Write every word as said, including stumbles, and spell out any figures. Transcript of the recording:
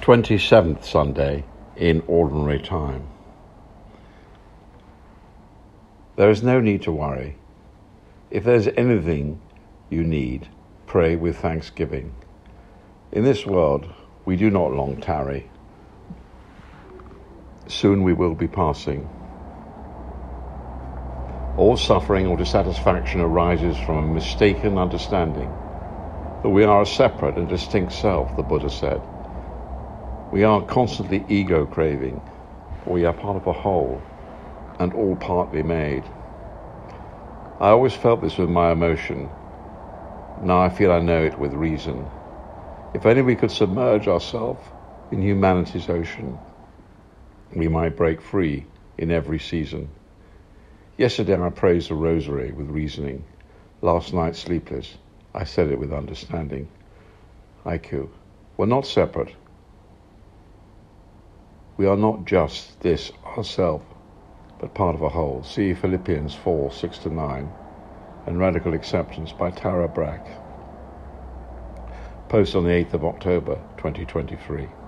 twenty-seventh Sunday in Ordinary Time. There is no need to worry. If there's anything you need, pray with thanksgiving. In this world, we do not long tarry. Soon we will be passing. All suffering or dissatisfaction arises from a mistaken understanding that we are a separate and distinct self, the Buddha said. We are constantly ego-craving, for we are part of a whole and all partly made. I always felt this with my emotion. Now I feel I know it with reason. If only we could submerge ourselves in humanity's ocean, we might break free in every season. Yesterday I praised the rosary with reasoning. Last night sleepless, I said it with understanding. Haiku. We're not separate. We are not just this ourself, but part of a whole. See Philippians four, six to nine, and Radical Acceptance by Tara Brach. Post on the eighth of October, twenty twenty-three.